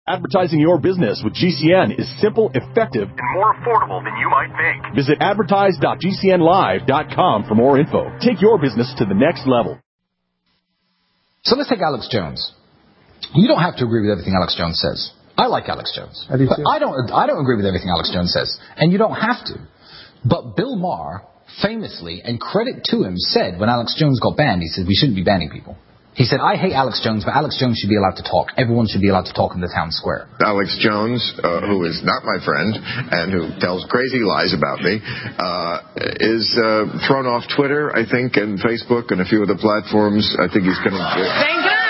Advertising your business with GCN is simple, effective, and more affordable than you might think. Visit advertise.gcnlive.com for more info. Take your business to the next level. So let's take Alex Jones. You don't have to agree with everything Alex Jones says. I like Alex Jones. I do too. I don't agree with everything Alex Jones says. And you don't have to. But Bill Maher famously, and credit to him, said when Alex Jones got banned, he said, we shouldn't be banning people. He said, I hate Alex Jones, but Alex Jones should be allowed to talk. Everyone should be allowed to talk in the town square. Alex Jones, who is not my friend and who tells crazy lies about me, is thrown off Twitter, I think, and Facebook and a few other platforms. I think he's going to... Thank God!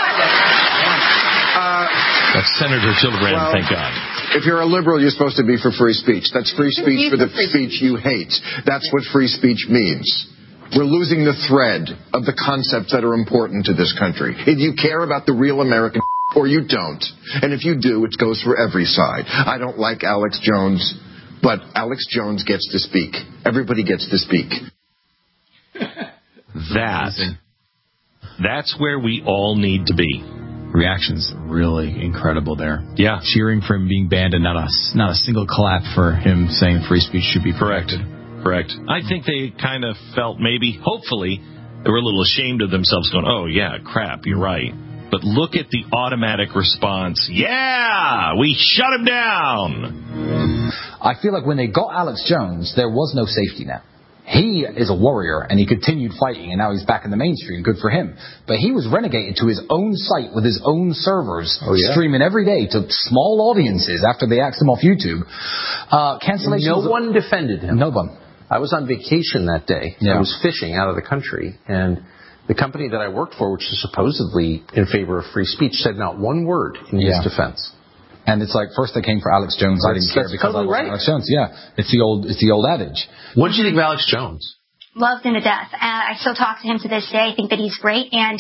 That's Senator Gillibrand, well, thank God. If you're a liberal, you're supposed to be for free speech. That's free speech for the speech you hate. That's what free speech means. We're losing the thread of the concepts that are important to this country. If you care about the real American or you don't. And if you do, it goes for every side. I don't like Alex Jones, but Alex Jones gets to speak. Everybody gets to speak. That's where we all need to be. Reaction's really incredible there. Yeah. Cheering for him being banned and not a single clap for him saying free speech should be protected. Correct. I think they kind of felt maybe, hopefully, they were a little ashamed of themselves going, oh, yeah, crap, you're right. But look at the automatic response. Yeah, we shut him down. I feel like when they got Alex Jones, there was no safety net. He is a warrior, and he continued fighting, and now he's back in the mainstream. Good for him. But he was renegated to his own site with his own servers, streaming every day to small audiences after they axed him off YouTube. Cancellations. No one defended him. No one. I was on vacation that day. Yeah. I was fishing out of the country, and the company that I worked for, which is supposedly in favor of free speech, said not one word in his defense. And it's like, first they came for Alex Jones. I didn't care because I was Alex Jones. Yeah, it's the old adage. What did you think of Alex Jones? Loved him to death. I still talk to him to this day. I think that he's great, and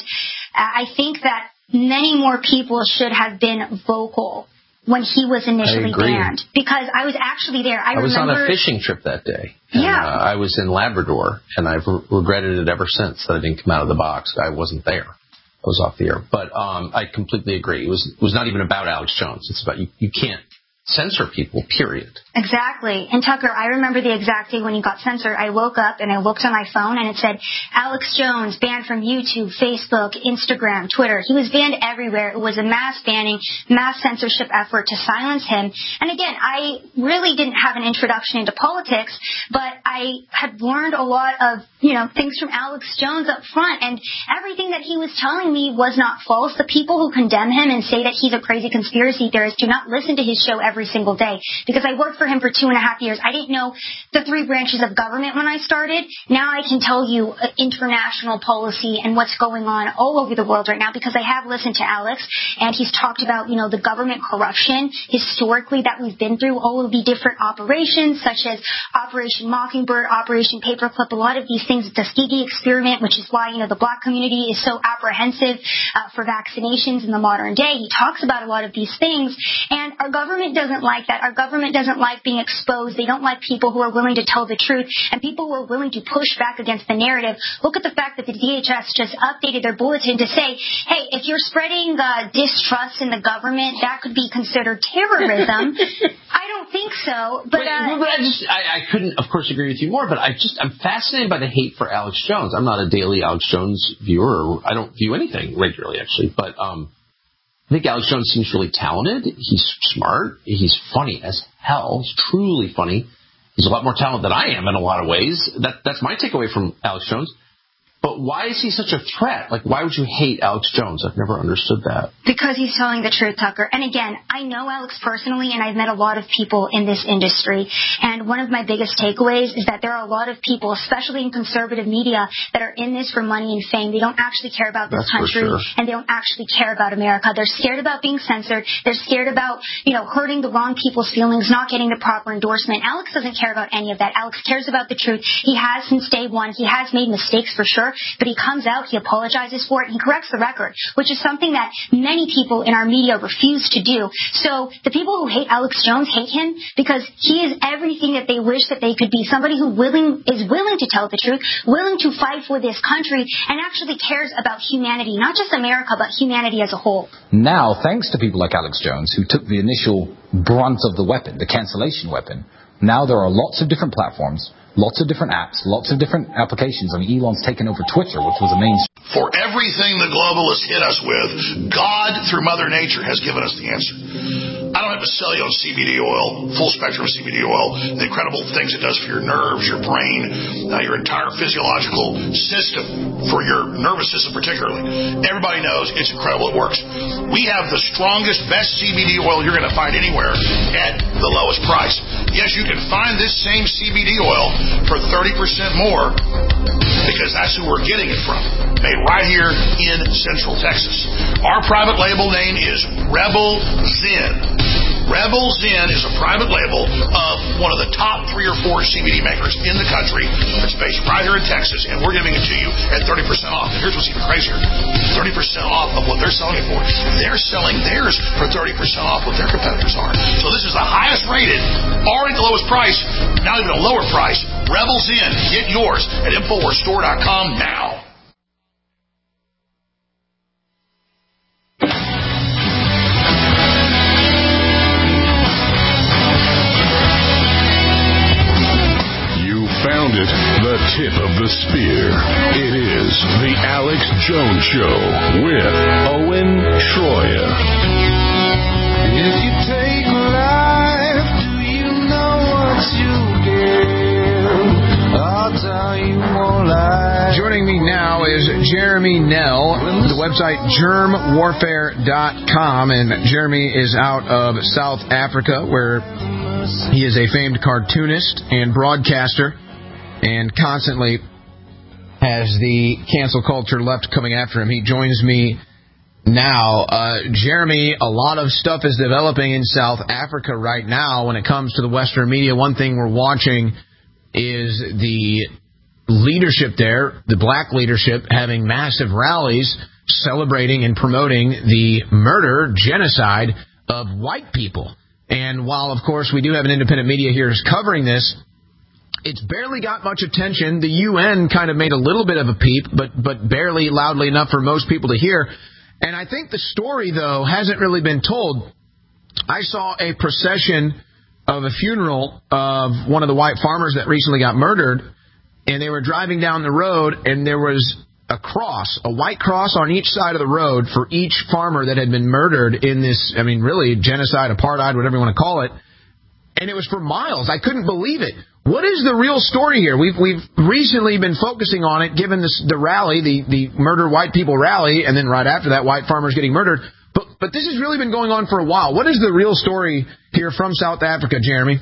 I think that many more people should have been vocal when he was initially banned, because I was actually there. I was on a fishing trip that day. And, I was in Labrador, and I've regretted it ever since that I didn't come out of the box. I wasn't there. I was off the air. But I completely agree. It was not even about Alex Jones. It's about you can't censor people, period. Exactly. And Tucker, I remember the exact day when he got censored. I woke up and I looked on my phone and it said, Alex Jones banned from YouTube, Facebook, Instagram, Twitter. He was banned everywhere. It was a mass banning, mass censorship effort to silence him. And again, I really didn't have an introduction into politics, but I had learned a lot of, things from Alex Jones up front, and everything that he was telling me was not false. The people who condemn him and say that he's a crazy conspiracy theorist do not listen to his show every single day, because I worked for him for 2.5 years. I didn't know the 3 branches of government when I started. Now I can tell you international policy and what's going on all over the world right now, because I have listened to Alex, and he's talked about, the government corruption historically that we've been through, all of the different operations such as Operation Mockingbird, Operation Paperclip, a lot of these things, the Tuskegee experiment, which is why, the black community is so apprehensive for vaccinations in the modern day. He talks about a lot of these things, and our government doesn't like that. Our government doesn't like being exposed. They don't like people who are willing to tell the truth and people who are willing to push back against the narrative. Look at the fact that the DHS just updated their bulletin to say, hey, if you're spreading distrust in the government, that could be considered terrorism. I don't think so. But I couldn't, of course, agree with you more, but I'm fascinated by the hate for Alex Jones. I'm not a daily Alex Jones viewer. I don't view anything regularly, actually. But I think Alex Jones seems really talented. He's smart. He's funny as hell. He's truly funny. He's a lot more talented than I am in a lot of ways. That's my takeaway from Alex Jones. But why is he such a threat? Like, why would you hate Alex Jones? I've never understood that. Because he's telling the truth, Tucker. And again, I know Alex personally, and I've met a lot of people in this industry. And one of my biggest takeaways is that there are a lot of people, especially in conservative media, that are in this for money and fame. They don't actually care about this country, and they don't actually care about America. They're scared about being censored. They're scared about, hurting the wrong people's feelings, not getting the proper endorsement. Alex doesn't care about any of that. Alex cares about the truth. He has since day one. He has made mistakes for sure. before, but he comes out, he apologizes for it, and he corrects the record, which is something that many people in our media refuse to do. So the people who hate Alex Jones hate him because he is everything that they wish that they could be. Somebody who is willing to tell the truth, willing to fight for this country, and actually cares about humanity, not just America, but humanity as a whole. Now, thanks to people like Alex Jones, who took the initial brunt of the weapon, the cancellation weapon, now there are lots of different platforms, lots of different apps, lots of different applications. I mean, Elon's taken over Twitter, which was a mainstream. For everything the globalists hit us with, God, through Mother Nature, has given us the answer. I don't have to sell you on CBD oil, full spectrum CBD oil, the incredible things it does for your nerves, your brain, your entire physiological system, for your nervous system particularly. Everybody knows it's incredible. It works. We have the strongest, best CBD oil you're going to find anywhere at the lowest price. Yes, you can find this same CBD oil for 30% more because that's who we're getting it from. Made right here in Central Texas. Our private label name is Rebel Zen. Rebel Zen is a private label of one of the top 3 or 4 CBD makers in the country. It's based right here in Texas, and we're giving it to you at 30% off. And here's what's even crazier. 30% off of what they're selling it for. They're selling theirs for 30% off what their competitors are. So this is the highest rated, already the lowest price, not even a lower price. Rebel Zen. Get yours at InfoWarsStore.com now. Found it, the tip of the spear. It is the Alex Jones Show with Owen Schroyer. If you take life, do you know what you give? I'll tell you more lies. Joining me now is Jeremy Nell, the website germwarfare.com, and Jeremy is out of South Africa, where he is a famed cartoonist and broadcaster, and constantly has the cancel culture left coming after him. He joins me now. Jeremy, a lot of stuff is developing in South Africa right now when it comes to the Western media. One thing we're watching is the leadership there, the black leadership, having massive rallies celebrating and promoting the murder, genocide of white people. And while, of course, we do have an independent media here is covering this, it's barely got much attention. The UN kind of made a little bit of a peep, but barely loudly enough for most people to hear. And I think the story, though, hasn't really been told. I saw a procession of a funeral of one of the white farmers that recently got murdered, and they were driving down the road, and there was a cross, a white cross on each side of the road for each farmer that had been murdered in this, I mean, really, genocide, apartheid, whatever you want to call it. And it was for miles. I couldn't believe it. What is the real story here? We've recently been focusing on it, given the rally, the Murder White People rally, and then right after that, white farmers getting murdered. But this has really been going on for a while. What is the real story here from South Africa, Jeremy?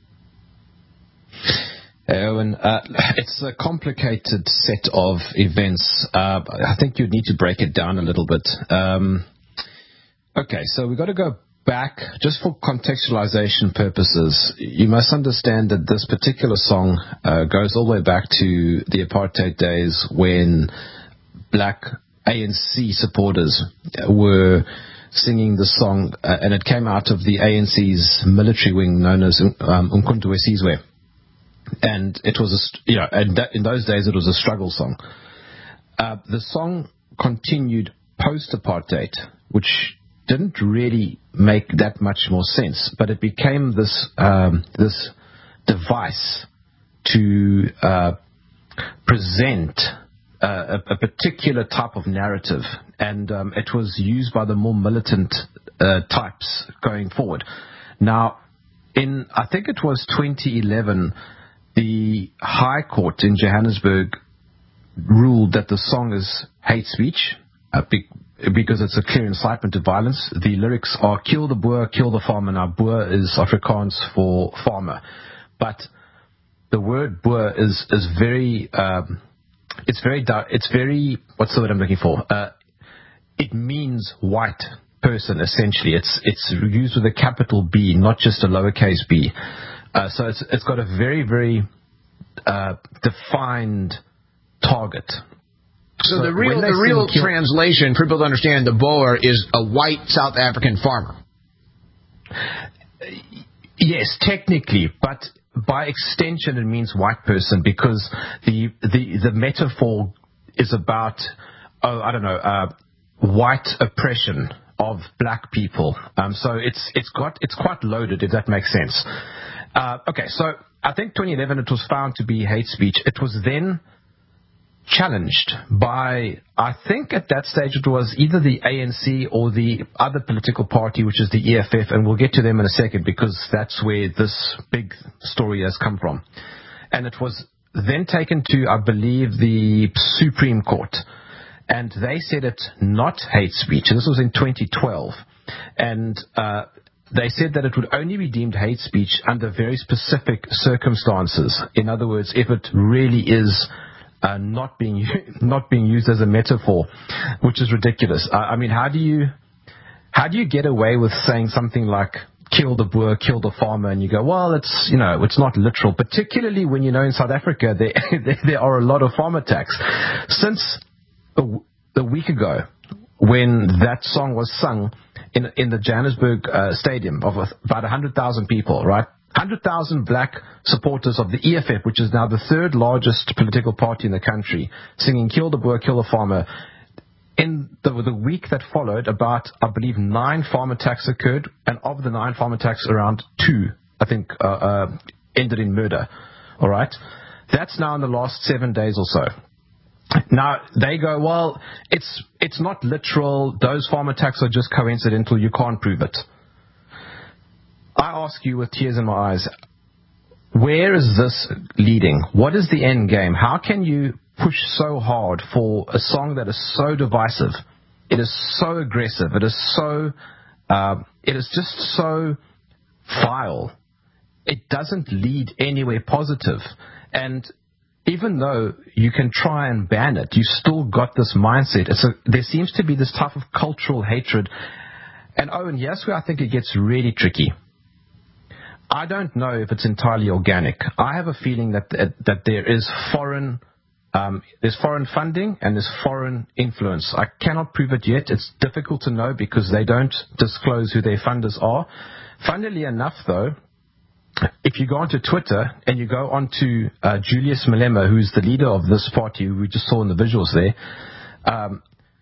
Owen, it's a complicated set of events. I think you need to break it down a little bit. Okay, so we've got to go back, just for contextualization purposes. You must understand that this particular song goes all the way back to the apartheid days when black ANC supporters were singing the song, and it came out of the ANC's military wing known as Umkhonto we Sizwe. And it was, in those days it was a struggle song. The song continued post-apartheid, which didn't really make that much more sense, but it became this device to present a particular type of narrative, and it was used by the more militant types going forward. Now, I think it was 2011, the High Court in Johannesburg ruled that the song is hate speech because it's a clear incitement to violence. The lyrics are "kill the boer, kill the farmer." Now, boer is Afrikaans for farmer, but the word boer is very it's very what's the word I'm looking for? It means white person, essentially. It's used with a capital B, not just a lowercase b. So it's got a very, very defined target. So the real translation, for people to understand, the Boer is a white South African farmer. Yes, technically, but by extension it means white person, because the metaphor is about white oppression of black people. So it's quite loaded, if that makes sense. Okay, so I think 2011 it was found to be hate speech. It was then challenged by, I think at that stage it was either the ANC or the other political party, which is the EFF, and we'll get to them in a second because that's where this big story has come from. And it was then taken to, I believe, the Supreme Court, and they said it not hate speech. And this was in 2012, and they said that it would only be deemed hate speech under very specific circumstances. In other words, if it really is not being used as a metaphor, which is ridiculous. I mean, how do you get away with saying something like "kill the Boer, kill the farmer," and you go, well, it's not literal, particularly when in South Africa there are a lot of farm attacks. Since a week ago, when that song was sung in the Johannesburg stadium of about 100,000 people, right? 100,000 black supporters of the EFF, which is now the third largest political party in the country, singing "Kill the Boer, kill the farmer." In the week that followed, about, I believe, 9 farm attacks occurred, and of the 9 farm attacks, around 2, I think, ended in murder. All right? That's now in the last 7 days or so. Now, they go, well, it's not literal. Those farm attacks are just coincidental. You can't prove it. I ask you with tears in my eyes, where is this leading? What is the end game? How can you push so hard for a song that is so divisive? It is so aggressive. It is just so vile. It doesn't lead anywhere positive. And even though you can try and ban it, you still got this mindset. There seems to be this type of cultural hatred. And Owen, here's where I think it gets really tricky. I don't know if it's entirely organic. I have a feeling that there is there's foreign funding and there's foreign influence. I cannot prove it yet. It's difficult to know because they don't disclose who their funders are. Funnily enough, though, if you go onto Twitter and you go onto Julius Malema, who's the leader of this party, who we just saw in the visuals there,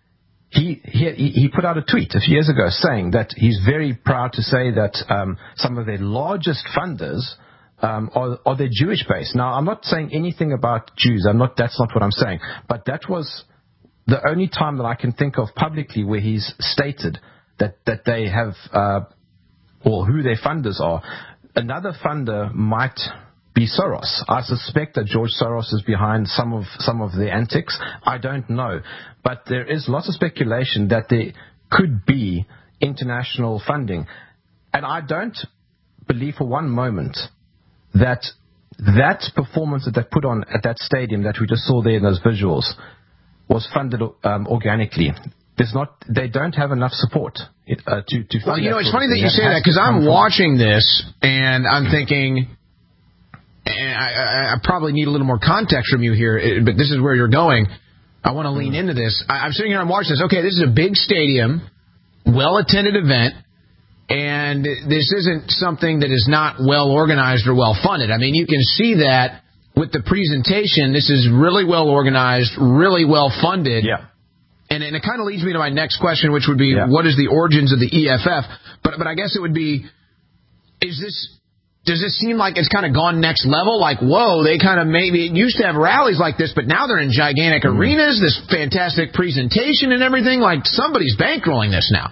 he put out a tweet a few years ago saying that he's very proud to say that some of their largest funders are their Jewish base. Now, I'm not saying anything about Jews. That's not what I'm saying. But that was the only time that I can think of publicly where he's stated that they have or who their funders are. Another funder might be Soros. I suspect that George Soros is behind some of the antics. I don't know. But there is lots of speculation that there could be international funding. And I don't believe for one moment that performance that they put on at that stadium that we just saw there in those visuals was funded organically. They don't have enough support to fund. Well, it's funny that you say that, because I'm watching this and I'm thinking, and I probably need a little more context from you here, but this is where you're going. I want to lean into this. I'm sitting here and I'm watching this. Okay, this is a big stadium, well-attended event, and this isn't something that is not well organized or well funded. I mean, you can see that with the presentation. This is really well organized, really well funded. Yeah. And it kind of leads me to my next question, which would be, what is the origins of the EFF? But I guess it would be, does this seem like it's kind of gone next level? Like, whoa, they kind of maybe used to have rallies like this, but now they're in gigantic arenas, this fantastic presentation and everything. Like, somebody's bankrolling this now.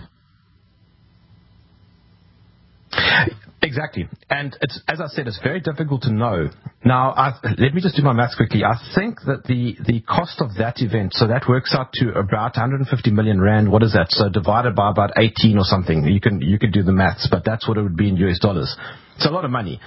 Exactly. And it's, as I said, it's very difficult to know. Now, let me just do my maths quickly. I think that the cost of that event, so that works out to about 150 million rand. What is that? So divided by about 18 or something. You can do the maths, but that's what it would be in US dollars. It's a lot of money.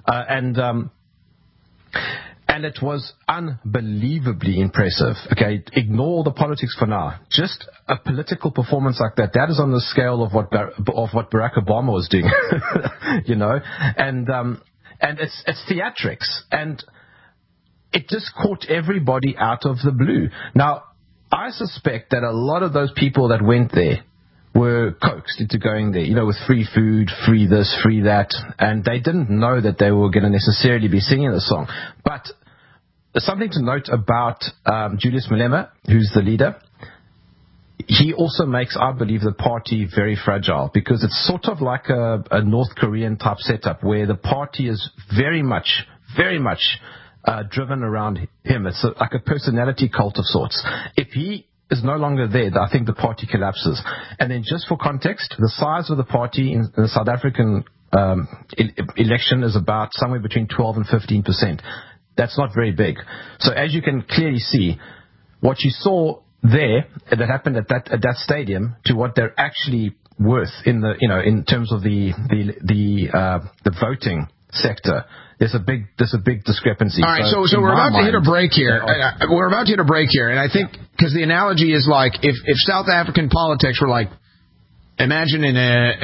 And it was unbelievably impressive. Okay, ignore the politics for now. Just a political performance like that is on the scale of what Barack Obama was doing, you know. And it's theatrics, and it just caught everybody out of the blue. Now, I suspect that a lot of those people that went there were coaxed into going there, with free food, free this, free that, and they didn't know that they were going to necessarily be singing the song. But something to note about Julius Malema, who's the leader, he also makes, I believe, the party very fragile, because it's sort of like a North Korean type setup where the party is very much driven around him. It's like a personality cult of sorts. If he is no longer there, I think the party collapses. And then just for context, the size of the party in the South African election is about somewhere between 12 and 15%. That's not very big. So as you can clearly see, what you saw there that happened at that stadium to what they're actually worth in the in terms of the voting sector, there's a big discrepancy. All right, so we're about to hit a break here. We're about to hit a break here, and I think because the analogy is like if South African politics were like, imagine in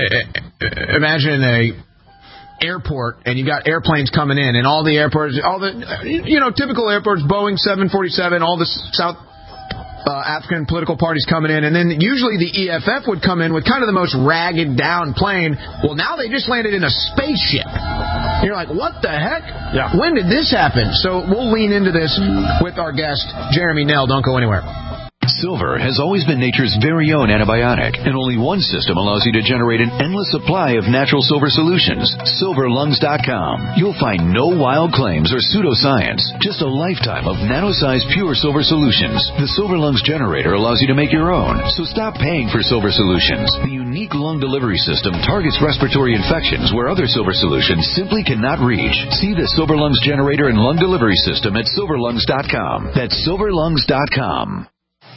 a airport, and you got airplanes coming in, and all the airports, typical airports, Boeing 747, all the South African political parties coming in, and then usually the EFF would come in with kind of the most ragged down plane. Well, now they just landed in a spaceship. You're like, what the heck? Yeah. When did this happen? So we'll lean into this with our guest, Jeremy Nell. Don't go anywhere. Silver has always been nature's very own antibiotic, and only one system allows you to generate an endless supply of natural silver solutions. SilverLungs.com. You'll find no wild claims or pseudoscience, just a lifetime of nano-sized pure silver solutions. The Silver Lungs generator allows you to make your own, so stop paying for silver solutions. The unique lung delivery system targets respiratory infections where other silver solutions simply cannot reach. See the Silver Lungs generator and lung delivery system at SilverLungs.com. That's SilverLungs.com.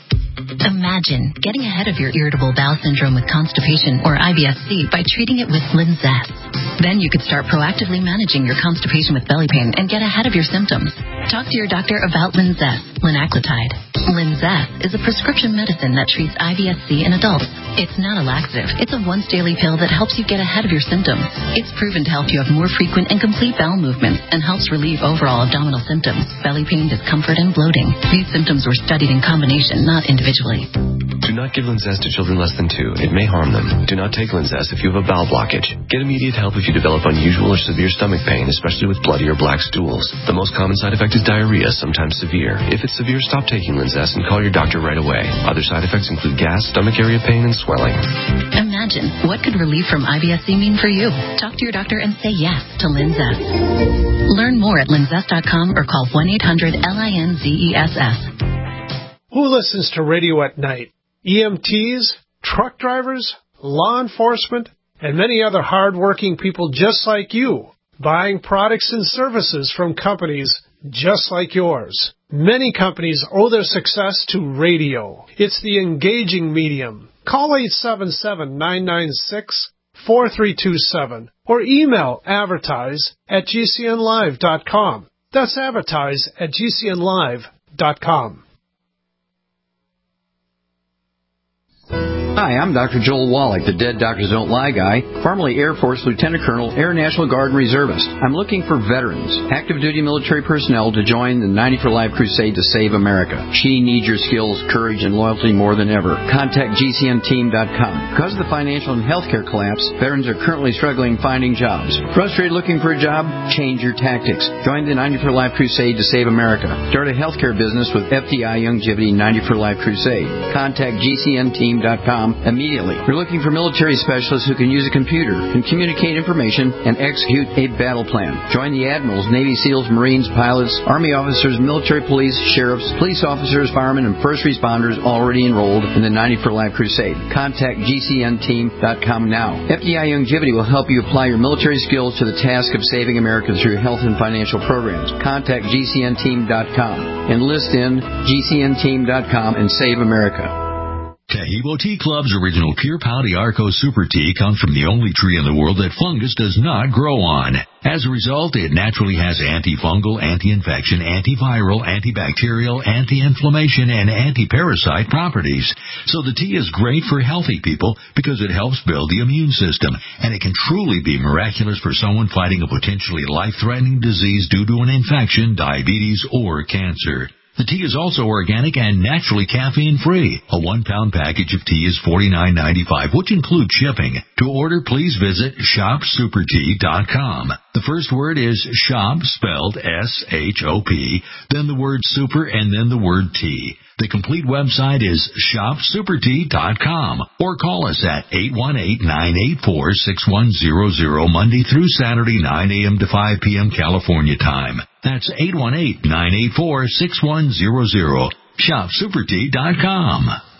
Imagine getting ahead of your irritable bowel syndrome with constipation or IBS-C by treating it with Linzess. Then you could start proactively managing your constipation with belly pain and get ahead of your symptoms. Talk to your doctor about Linzess, linaclotide. Linzess is a prescription medicine that treats IBS-C in adults. It's not a laxative. It's a once-daily pill that helps you get ahead of your symptoms. It's proven to help you have more frequent and complete bowel movements and helps relieve overall abdominal symptoms, belly pain, discomfort, and bloating. These symptoms were studied in combination, not individually. Do not give Linzess to children less than 2. It may harm them. Do not take Linzess if you have a bowel blockage. Get immediate help if you develop unusual or severe stomach pain, especially with bloody or black stools. The most common side effect is diarrhea, sometimes severe. If it's severe, stop taking Linzess and call your doctor right away. Other side effects include gas, stomach area pain, and swelling. Imagine, what could relief from IBS-C mean for you? Talk to your doctor and say yes to Linzess. Learn more at linzess.com or call 1-800-LINZESS. Who listens to radio at night? EMTs, truck drivers, law enforcement, and many other hard-working people just like you, buying products and services from companies just like yours. Many companies owe their success to radio. It's the engaging medium. Call 877-996-4327 or email advertise@gcnlive.com. That's advertise@gcnlive.com. Hi, I'm Dr. Joel Wallach, the Dead Doctors Don't Lie guy, formerly Air Force Lieutenant Colonel, Air National Guard Reservist. I'm looking for veterans, active duty military personnel to join the 90 for Life crusade to save America. She needs your skills, courage, and loyalty more than ever. Contact GCNteam.com. Because of the financial and healthcare collapse, veterans are currently struggling finding jobs. Frustrated looking for a job? Change your tactics. Join the 90 for Life crusade to save America. Start a healthcare business with FDI Youngevity 90 for Life crusade. Contact GCNteam.com immediately. We're looking for military specialists who can use a computer, can communicate information, and execute a battle plan. Join the admirals, Navy SEALs, Marines, pilots, Army officers, military police, sheriffs, police officers, firemen, and first responders already enrolled in the 90 for Life crusade. Contact GCNteam.com now. FDI Youngevity will help you apply your military skills to the task of saving America through health and financial programs. Contact GCNteam.com. Enlist in GCNteam.com and save America. Taheebo Tea Club's original Pure Pau Arco Super Tea comes from the only tree in the world that fungus does not grow on. As a result, it naturally has antifungal, anti-infection, antiviral, antibacterial, anti-inflammation, and anti-parasite properties. So the tea is great for healthy people because it helps build the immune system, and it can truly be miraculous for someone fighting a potentially life-threatening disease due to an infection, diabetes, or cancer. The tea is also organic and naturally caffeine-free. A 1-pound package of tea is $49.95, which includes shipping. To order, please visit shopsupertea.com. The first word is shop, spelled S-H-O-P, then the word super, and then the word tea. The complete website is shopsupertea.com, or call us at 818-984-6100 Monday through Saturday, 9 a.m. to 5 p.m. California time. That's 818-984-6100. shopsupertea.com.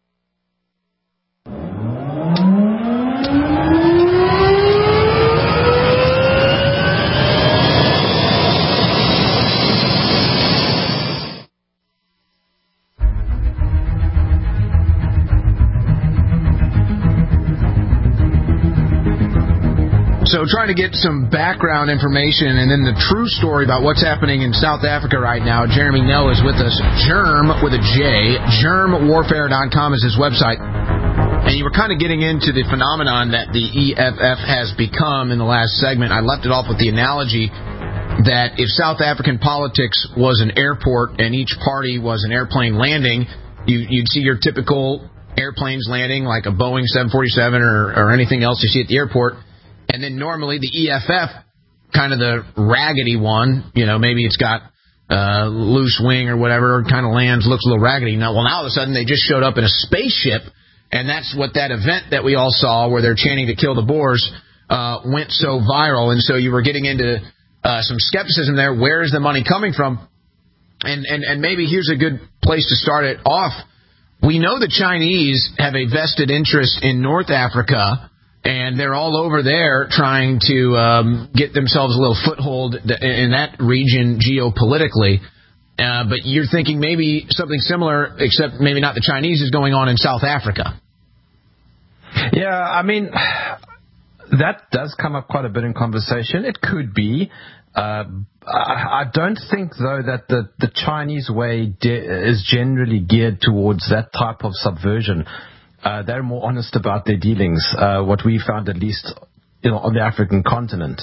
So trying to get some background information and then the true story about what's happening in South Africa right now. Jeremy Nell is with us. Germ with a J. Germwarfare.com is his website. And you were kind of getting into the phenomenon that the EFF has become in the last segment. I left it off with the analogy that if South African politics was an airport and each party was an airplane landing, you'd see your typical airplanes landing like a Boeing 747 or anything else you see at the airport. And then normally the EFF, kind of the raggedy one, maybe it's got loose wing or whatever, kind of lands, looks a little raggedy. Now all of a sudden they just showed up in a spaceship, and that's what that event that we all saw where they're chanting to kill the Boers went so viral. And so you were getting into some skepticism there. Where is the money coming from? And maybe here's a good place to start it off. We know the Chinese have a vested interest in North Africa, and they're all over there trying to get themselves a little foothold in that region geopolitically. But you're thinking maybe something similar, except maybe not the Chinese, is going on in South Africa. Yeah, I mean, that does come up quite a bit in conversation. It could be. I don't think, though, that the Chinese way is generally geared towards that type of subversion. They're more honest about their dealings, what we found at least on the African continent.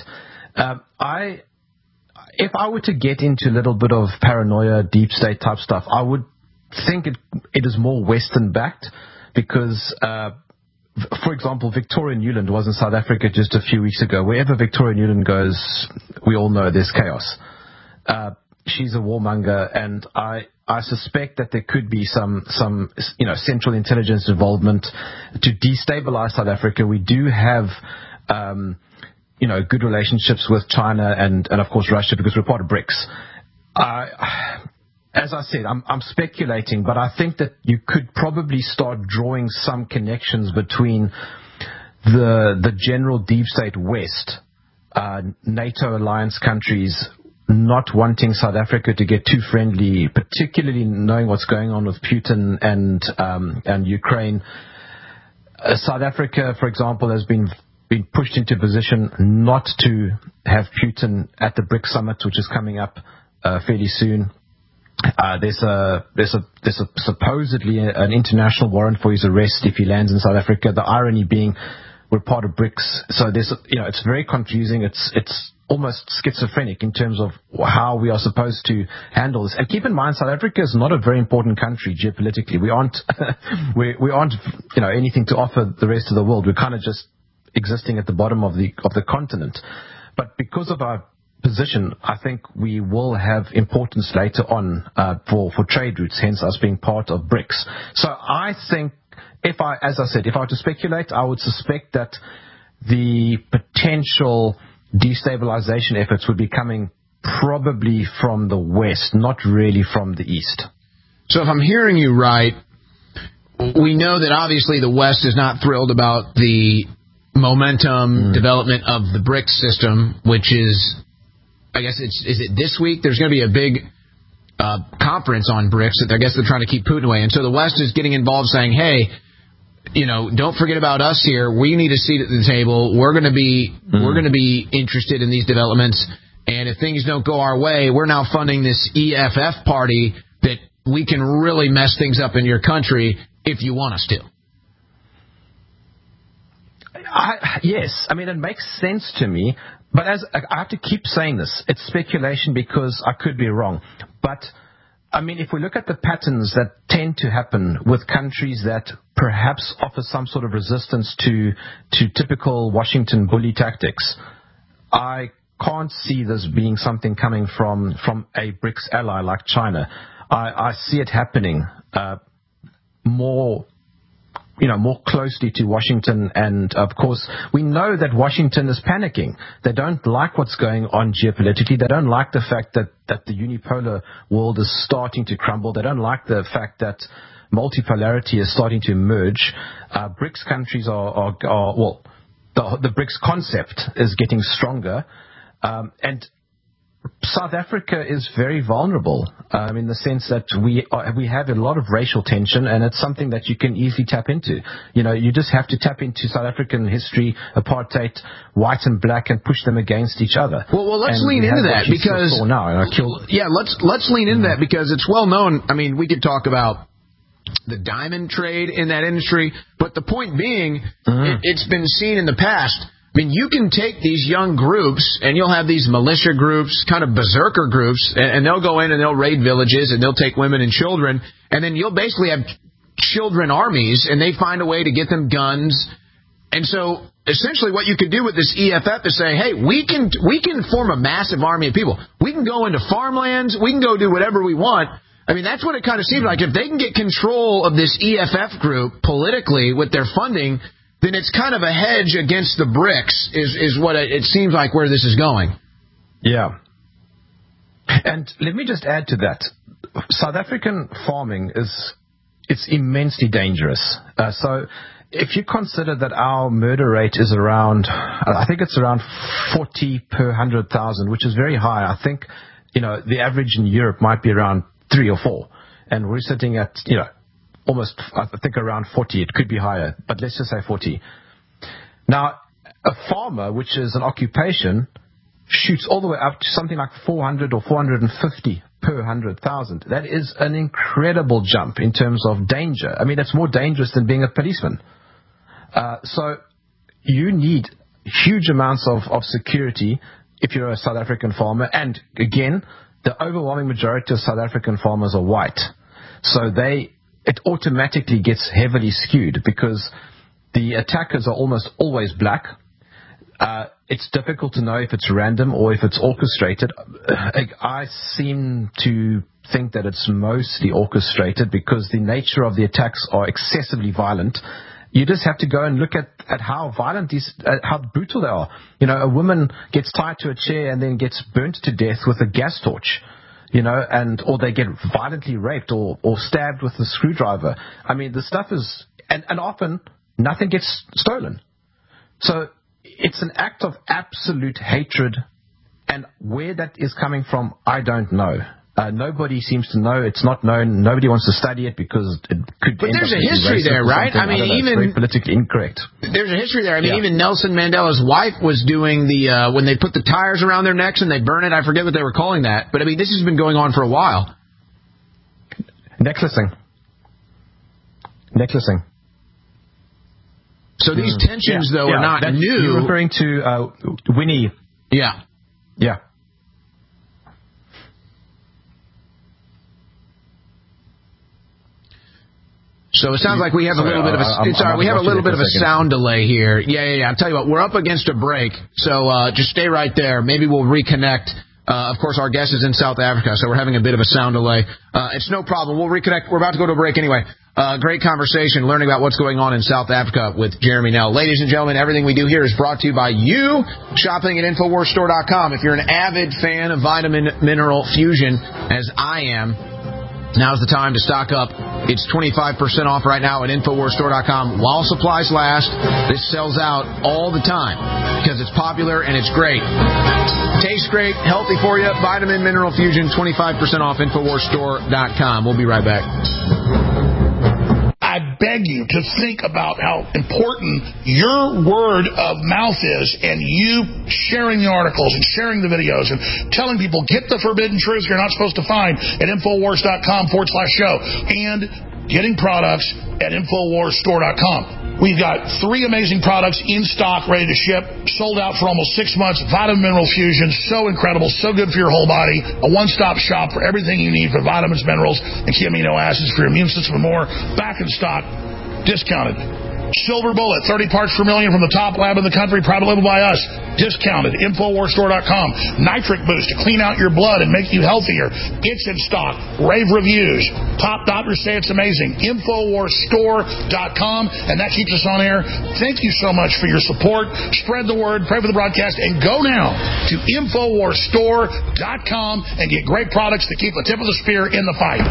If I were to get into a little bit of paranoia, deep state type stuff, I would think it is more Western backed because, for example, Victoria Nuland was in South Africa just a few weeks ago. Wherever Victoria Nuland goes, we all know there's chaos. She's a warmonger, and I suspect that there could be some central intelligence involvement to destabilize South Africa. We do have good relationships with China and of course Russia because we're part of BRICS. As I said, I'm speculating, but I think that you could probably start drawing some connections between the general deep state West, NATO alliance countries not wanting South Africa to get too friendly, particularly knowing what's going on with Putin and Ukraine. South Africa, for example, has been pushed into a position not to have Putin at the BRICS summit, which is coming up fairly soon. There's supposedly an international warrant for his arrest if he lands in South Africa. The irony being, we're part of BRICS, so it's very confusing. It's almost schizophrenic in terms of how we are supposed to handle this. And keep in mind, South Africa is not a very important country geopolitically. We aren't we aren't anything to offer the rest of the world. We're kind of just existing at the bottom of the continent. But because of our position, I think we will have importance later on for trade routes, hence us being part of BRICS. So I think, as I said, if I were to speculate, I would suspect that the potential destabilization efforts would be coming probably from the West, not really from the East. So if I'm hearing you right, we know that obviously the West is not thrilled about the momentum development of the BRICS system, which is, I guess, is it this week? There's going to be a big conference on BRICS that I guess they're trying to keep Putin away. And so the West is getting involved saying, hey, don't forget about us here. We need a seat at the table. We're going to be interested in these developments. And if things don't go our way, we're now funding this EFF party that we can really mess things up in your country if you want us to. Yes. I mean, it makes sense to me. But I have to keep saying this. It's speculation because I could be wrong. But I mean, if we look at the patterns that tend to happen with countries that perhaps offer some sort of resistance to typical Washington bully tactics, I can't see this being something coming from a BRICS ally like China. I see it happening more closely to Washington, and of course we know that Washington is panicking. They don't like what's going on geopolitically. They don't like the fact that the unipolar world is starting to crumble. They don't like the fact that multipolarity is starting to emerge. BRICS countries the BRICS concept is getting stronger, and South Africa is very vulnerable in the sense that we have a lot of racial tension, and it's something that you can easily tap into. You just have to tap into South African history, apartheid, white and black, and push them against each other. Well, let's lean into that because let's lean into that because it's well known. I mean, we could talk about the diamond trade in that industry, but the point being, it's been seen in the past. I mean, you can take these young groups, and you'll have these militia groups, kind of berserker groups, and they'll go in and they'll raid villages, and they'll take women and children, and then you'll basically have children armies, and they find a way to get them guns. And so, essentially, what you could do with this EFF is say, hey, we can form a massive army of people. We can go into farmlands. We can go do whatever we want. I mean, that's what it kind of seems like. If they can get control of this EFF group politically with their funding, then it's kind of a hedge against the BRICS, is what it seems like where this is going. Yeah. And let me just add to that. South African farming it's immensely dangerous. So if you consider that our murder rate is around, I think it's around 40 per 100,000, which is very high. I think, the average in Europe might be around 3 or 4. And we're sitting at, almost, I think, around 40. It could be higher, but let's just say 40. Now, a farmer, which is an occupation, shoots all the way up to something like 400 or 450 per 100,000. That is an incredible jump in terms of danger. I mean, it's more dangerous than being a policeman. So you need huge amounts of security if you're a South African farmer. And again, the overwhelming majority of South African farmers are white. So it automatically gets heavily skewed because the attackers are almost always black. It's difficult to know if it's random or if it's orchestrated. I seem to think that it's mostly orchestrated because the nature of the attacks are excessively violent. You just have to go and look at how violent how brutal they are. A woman gets tied to a chair and then gets burnt to death with a gas torch. or they get violently raped or stabbed with a screwdriver. I mean, the stuff is, and often nothing gets stolen. So it's an act of absolute hatred, and where that is coming from, I don't know. Nobody seems to know. It's not known. Nobody wants to study it because it could. But there's a history there, right? I mean, even very politically incorrect. There's a history there. I mean, even Nelson Mandela's wife was doing the when they put the tires around their necks and they burn it. I forget what they were calling that, but I mean, this has been going on for a while. Necklacing. So these tensions, though, are not new. You're referring to Winnie. Yeah. Yeah. So it sounds like we have a little bit of a sound delay here. Yeah. I'll tell you what, we're up against a break, so just stay right there. Maybe we'll reconnect. Of course, our guest is in South Africa, so we're having a bit of a sound delay. It's no problem. We'll reconnect. We're about to go to a break anyway. Great conversation, learning about what's going on in South Africa with Jeremy Nell. Ladies and gentlemen, everything we do here is brought to you by you, shopping at InfoWarsStore.com. If you're an avid fan of Vitamin Mineral Fusion, as I am, now's the time to stock up. It's 25% off right now at InfoWarsStore.com while supplies last. This sells out all the time because it's popular and it's great. Tastes great, healthy for you. Vitamin Mineral Fusion, 25% off InfoWarsStore.com. We'll be right back. I beg you to think about how important your word of mouth is, and you sharing the articles and sharing the videos and telling people, get the forbidden truths you're not supposed to find at Infowars.com/show, and getting products at Infowarsstore.com. We've got 3 amazing products in stock, ready to ship, sold out for almost 6 months. Vitamin Mineral Fusion, so incredible, so good for your whole body. A one-stop shop for everything you need for vitamins, minerals, and key amino acids for your immune system and more. Back in stock, discounted. Silver Bullet, 30 parts per million from the top lab in the country, proud to label by us. Discounted. InfoWarsStore.com. Nitric Boost to clean out your blood and make you healthier. It's in stock. Rave reviews. Top doctors say it's amazing. InfoWarsStore.com. And that keeps us on air. Thank you so much for your support. Spread the word. Pray for the broadcast. And go now to InfoWarsStore.com and get great products to keep the tip of the spear in the fight.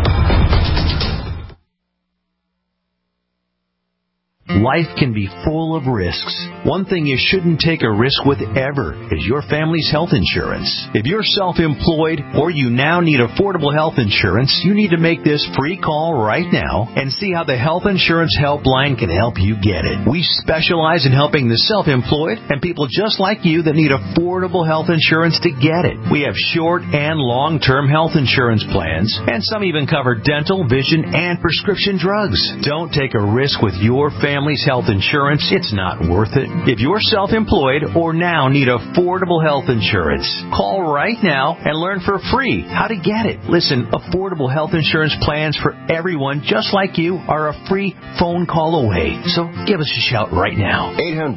Life can be full of risks. One thing you shouldn't take a risk with ever is your family's health insurance. If you're self-employed or you now need affordable health insurance, you need to make this free call right now and see how the Health Insurance Helpline can help you get it. We specialize in helping the self-employed and people just like you that need affordable health insurance to get it. We have short and long-term health insurance plans, and some even cover dental, vision, and prescription drugs. Don't take a risk with your family's health insurance. It's not worth it. If you're self-employed or now need affordable health insurance, call right now and learn for free how to get it. Listen, affordable health insurance plans for everyone just like you are a free phone call away. So give us a shout right now.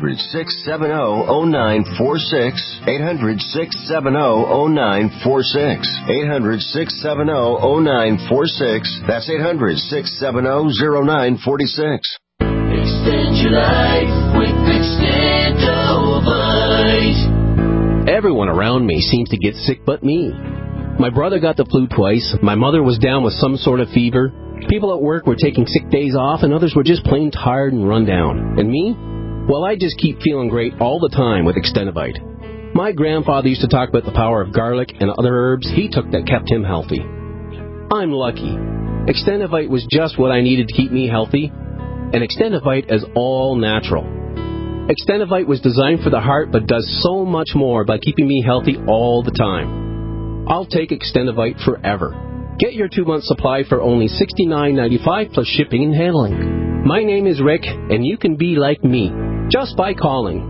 800-670-0946. 800-670-0946. 800-670-0946. That's 800-670-0946. Extend your life with Extendovite. Everyone around me seems to get sick but me. My brother got the flu twice. My mother was down with some sort of fever. People at work were taking sick days off, and others were just plain tired and run down. And me? Well, I just keep feeling great all the time with Extendovite. My grandfather used to talk about the power of garlic and other herbs he took that kept him healthy. I'm lucky. Extendovite was just what I needed to keep me healthy. And Extendovite is all natural. Extendovite was designed for the heart but does so much more by keeping me healthy all the time. I'll take Extendovite forever. Get your 2-month supply for only $69.95 plus shipping and handling. My name is Rick, and you can be like me just by calling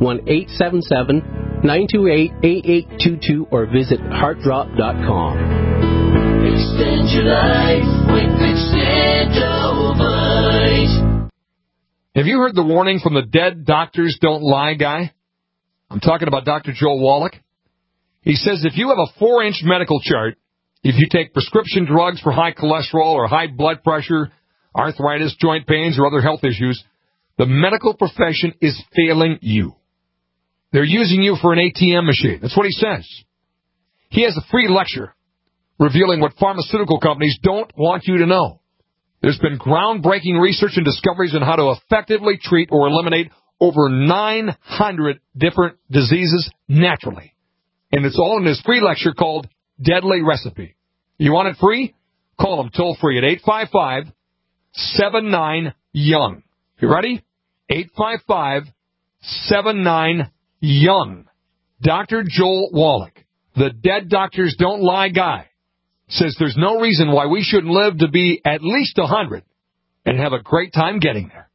1-877-928-8822 or visit heartdrop.com. Extend your life with Extendovite. Have you heard the warning from the Dead Doctors Don't Lie guy? I'm talking about Dr. Joel Wallach. He says if you have a 4-inch medical chart, if you take prescription drugs for high cholesterol or high blood pressure, arthritis, joint pains, or other health issues, the medical profession is failing you. They're using you for an ATM machine. That's what he says. He has a free lecture revealing what pharmaceutical companies don't want you to know. There's been groundbreaking research and discoveries on how to effectively treat or eliminate over 900 different diseases naturally. And it's all in this free lecture called Deadly Recipe. You want it free? Call them toll free at 855-79-YOUNG. You ready? 855-79-YOUNG. Dr. Joel Wallach, the Dead Doctors Don't Lie guy, says there's no reason why we shouldn't live to be at least 100 and have a great time getting there.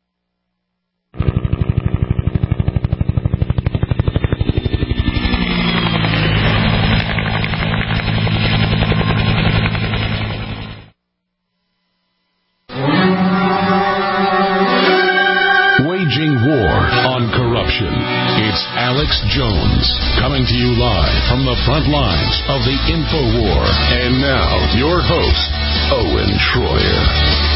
Waging war on corruption. It's Alex Jones coming to you live from the front lines of the InfoWar. And now, your host, Owen Schroyer.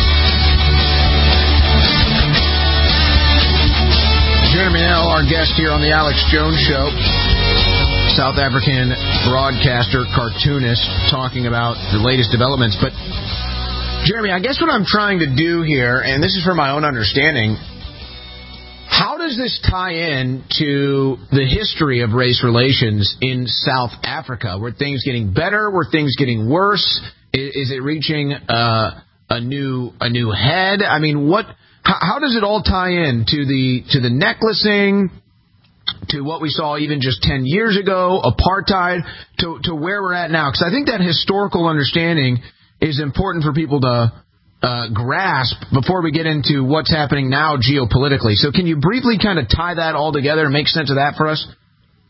Joining me now, our guest here on the Alex Jones Show, South African broadcaster, cartoonist, talking about the latest developments. But, Jeremy, I guess what I'm trying to do here, and this is for my own understanding, how does this tie in to the history of race relations in South Africa? Were things getting better? Were things getting worse? Is it reaching a new head? I mean, how does it all tie in to the necklacing, to what we saw even just 10 years ago, apartheid, to where we're at now? Because I think that historical understanding is important for people to grasp before we get into what's happening now geopolitically. So can you briefly kind of tie that all together and make sense of that for us?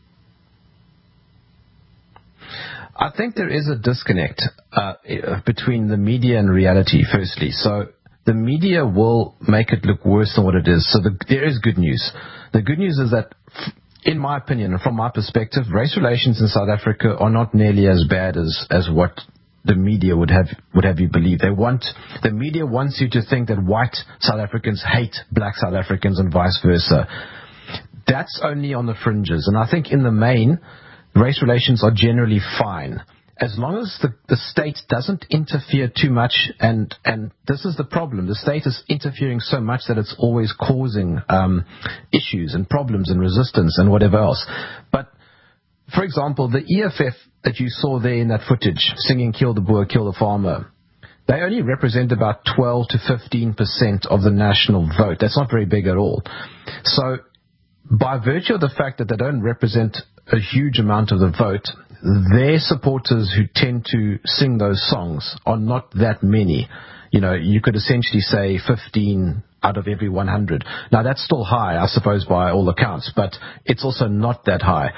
I think there is a disconnect between the media and reality, firstly. So the media will make it look worse than what it is. So there is good news. The good news is that, in my opinion, and from my perspective, race relations in South Africa are not nearly as bad as what the media would have you believe. The media wants you to think that white South Africans hate black South Africans and vice versa. That's only on the fringes. And I think in the main, race relations are generally fine, as long as the state doesn't interfere too much. And this is the problem. The state is interfering so much that it's always causing issues and problems and resistance and whatever else. But, for example, the EFF that you saw there in that footage, singing Kill the Boer, Kill the Farmer, they only represent about 12 to 15% of the national vote. That's not very big at all. So, by virtue of the fact that they don't represent a huge amount of the vote, their supporters who tend to sing those songs are not that many. You know, you could essentially say 15 out of every 100. Now, that's still high, I suppose, by all accounts, but it's also not that high.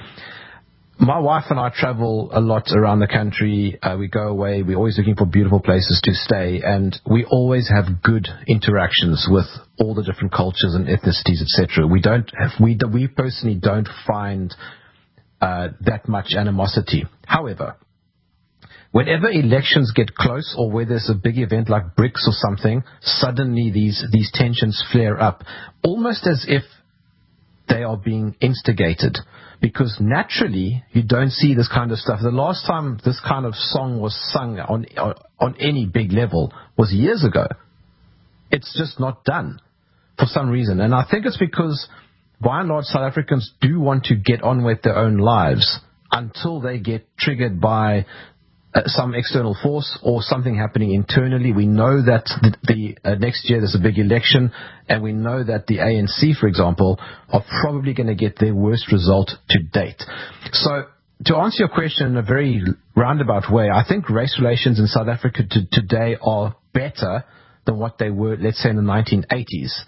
My wife and I travel a lot around the country. We go away. We're always looking for beautiful places to stay, and we always have good interactions with all the different cultures and ethnicities, etc. We personally don't find that much animosity. However, whenever elections get close, or where there's a big event like BRICS or something, suddenly these tensions flare up, almost as if they are being instigated. Because naturally, you don't see this kind of stuff. The last time this kind of song was sung on any big level was years ago. It's just not done for some reason. And I think it's because, by and large, South Africans do want to get on with their own lives until they get triggered by some external force or something happening internally. We know that the next year there's a big election, and we know that the ANC, for example, are probably going to get their worst result to date. So, to answer your question in a very roundabout way, I think race relations in South Africa today are better than what they were, let's say, in the 1980s.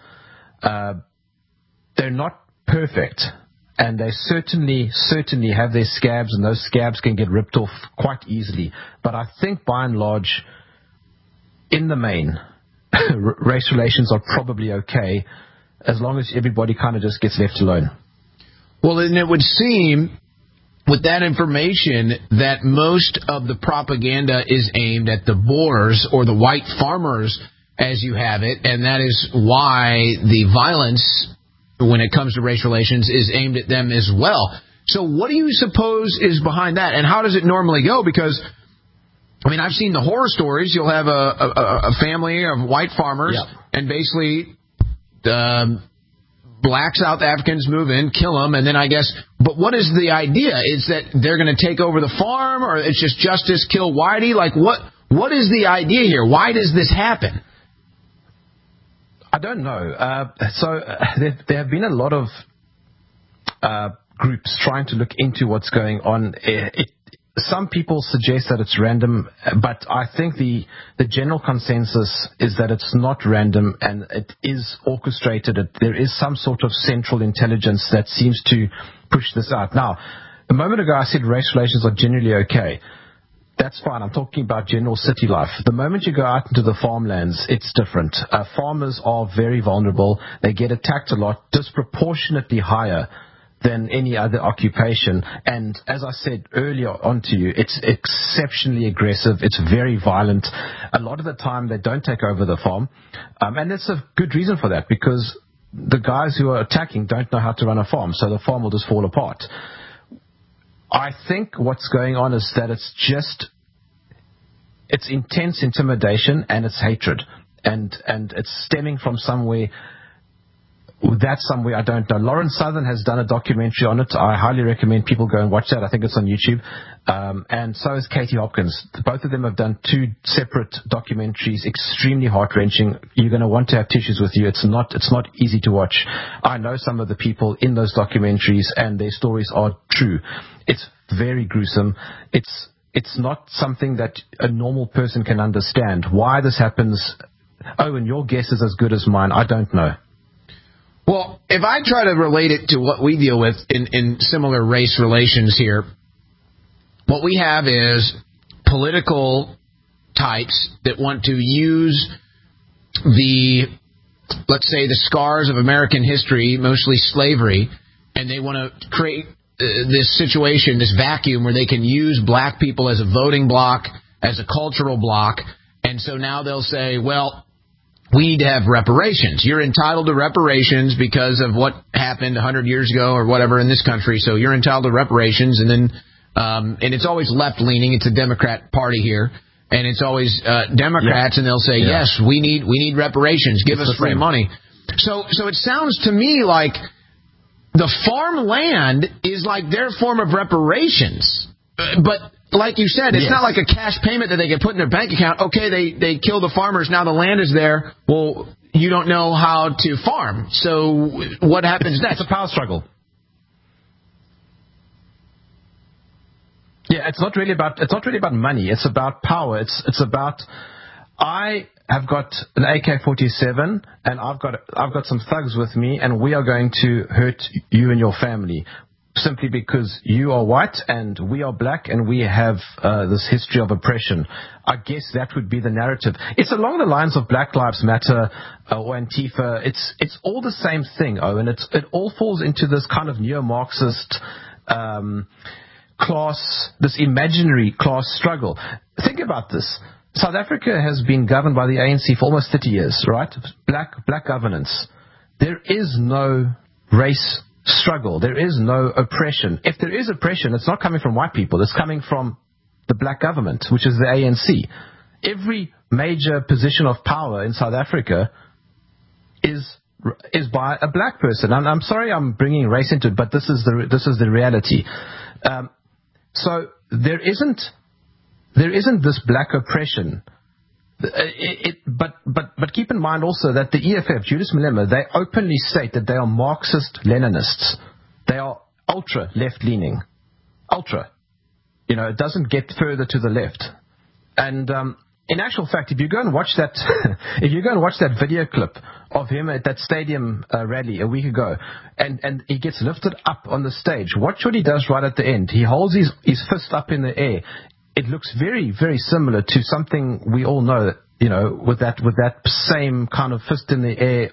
They're not perfect, and they certainly have their scabs, and those scabs can get ripped off quite easily. But I think, by and large, in the main, race relations are probably okay, as long as everybody kind of just gets left alone. Well, and it would seem, with that information, that most of the propaganda is aimed at the Boers or the white farmers, as you have it, and that is why the violence, when it comes to race relations, is aimed at them as well. So what do you suppose is behind that, and how does it normally go? Because, I mean, I've seen the horror stories. You'll have a family of white farmers, and basically black South Africans move in, kill them, and then I guess, but what is the idea? Is that they're going to take over the farm, or it's just justice, kill Whitey? Like, what is the idea here? Why does this happen? I don't know. There have been a lot of groups trying to look into what's going on. Some people suggest that it's random, but I think the general consensus is that it's not random and it is orchestrated. There is some sort of central intelligence that seems to push this out. Now, a moment ago I said race relations are generally okay. That's fine. I'm talking about general city life. The moment you go out into the farmlands, it's different. Farmers are very vulnerable. They get attacked a lot, disproportionately higher than any other occupation. And as I said earlier on to you, it's exceptionally aggressive. It's very violent. A lot of the time they don't take over the farm. And there's a good reason for that, because the guys who are attacking don't know how to run a farm. So the farm will just fall apart. I think what's going on is that it's intense intimidation and it's hatred. And it's stemming from somewhere. That's somewhere I don't know. Lawrence Southern has done a documentary on it. I highly recommend people go and watch that. I think it's on YouTube. And so is Katie Hopkins. Both of them have done 2 separate documentaries, extremely heart-wrenching. You're going to want to have tissues with you. It's not easy to watch. I know some of the people in those documentaries, and their stories are true. It's very gruesome. It's not something that a normal person can understand. Why this happens, Owen, your guess is as good as mine. I don't know. Well, if I try to relate it to what we deal with in similar race relations here, what we have is political types that want to use let's say, the scars of American history, mostly slavery, and they want to create this situation, this vacuum where they can use black people as a voting bloc, as a cultural bloc, and so now they'll say, well, we need to have reparations. You're entitled to reparations because of what happened 100 years ago or whatever in this country, so you're entitled to reparations, and then and it's always left-leaning. It's a Democrat party here. And it's always Democrats, and they'll say, yes, we need reparations. Give us free money. So it sounds to me like the farmland is like their form of reparations. But like you said, it's not like a cash payment that they can put in their bank account. Okay, they kill the farmers. Now the land is there. Well, you don't know how to farm. So what happens next? It's a power struggle. Yeah, it's not really about money. It's about power. It's about, I have got an AK-47 and I've got some thugs with me, and we are going to hurt you and your family simply because you are white and we are black and we have this history of oppression. I guess that would be the narrative. It's along the lines of Black Lives Matter or Antifa. It's all the same thing, Owen. It all falls into this kind of neo-Marxist class, this imaginary class struggle. Think about this. South Africa has been governed by the ANC for almost 30 years, right? Black governance. There is no race struggle. There is no oppression. If there is oppression, it's not coming from white people. It's coming from the black government, which is the ANC. Every major position of power in South Africa is by a black person. I'm sorry I'm bringing race into it, but this is the reality. So there isn't this black oppression. But keep in mind also that the EFF, Julius Malema, they openly state that they are Marxist-Leninists. They are ultra left-leaning. Ultra. It doesn't get further to the left. And in actual fact, if you go and watch that video clip of him at that stadium rally a week ago, and he gets lifted up on the stage, watch what he does right at the end. He holds his fist up in the air. It looks very, very similar to something we all know, with that same kind of fist in the air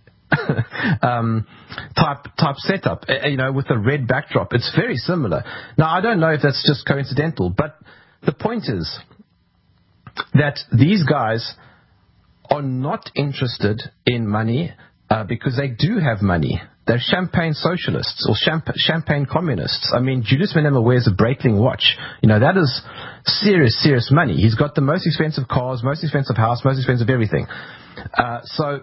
type setup, with a red backdrop. It's very similar. Now, I don't know if that's just coincidental, but the point is that these guys are not interested in money because they do have money. They're champagne socialists or champagne communists. I mean, Julius Malema wears a Breitling watch. That is serious money. He's got the most expensive cars, most expensive house, most expensive everything. So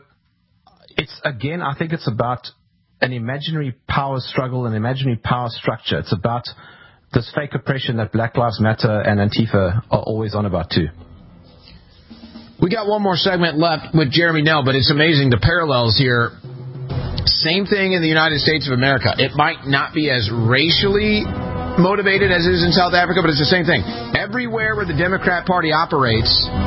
I think it's about an imaginary power struggle, an imaginary power structure. It's about this fake oppression that Black Lives Matter and Antifa are always on about too. We got one more segment left with Jeremy Nell, but it's amazing the parallels here. Same thing in the United States of America. It might not be as racially motivated as it is in South Africa, but it's the same thing. Everywhere where the Democrat Party operates,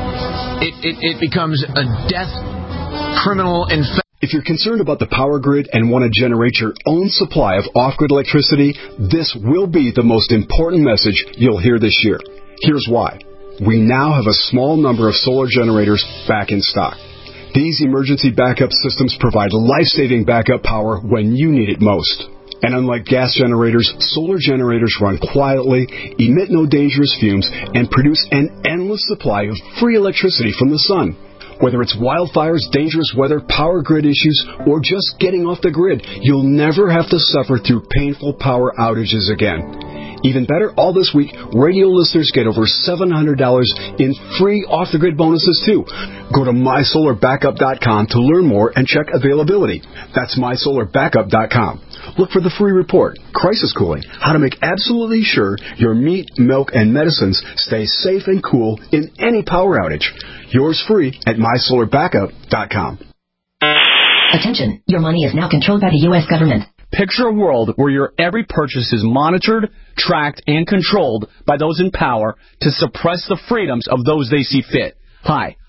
it becomes a death criminal infection. If you're concerned about the power grid and want to generate your own supply of off-grid electricity, this will be the most important message you'll hear this year. Here's why. We now have a small number of solar generators back in stock. These emergency backup systems provide life-saving backup power when you need it most. And unlike gas generators, solar generators run quietly, emit no dangerous fumes, and produce an endless supply of free electricity from the sun. Whether it's wildfires, dangerous weather, power grid issues, or just getting off the grid, you'll never have to suffer through painful power outages again. Even better, all this week, radio listeners get over $700 in free off-the-grid bonuses, too. Go to MySolarBackup.com to learn more and check availability. That's MySolarBackup.com. Look for the free report, Crisis Cooling, how to make absolutely sure your meat, milk, and medicines stay safe and cool in any power outage. Yours free at MySolarBackup.com. Attention, your money is now controlled by the U.S. government. Picture a world where your every purchase is monitored, tracked, and controlled by those in power to suppress the freedoms of those they see fit. Hi,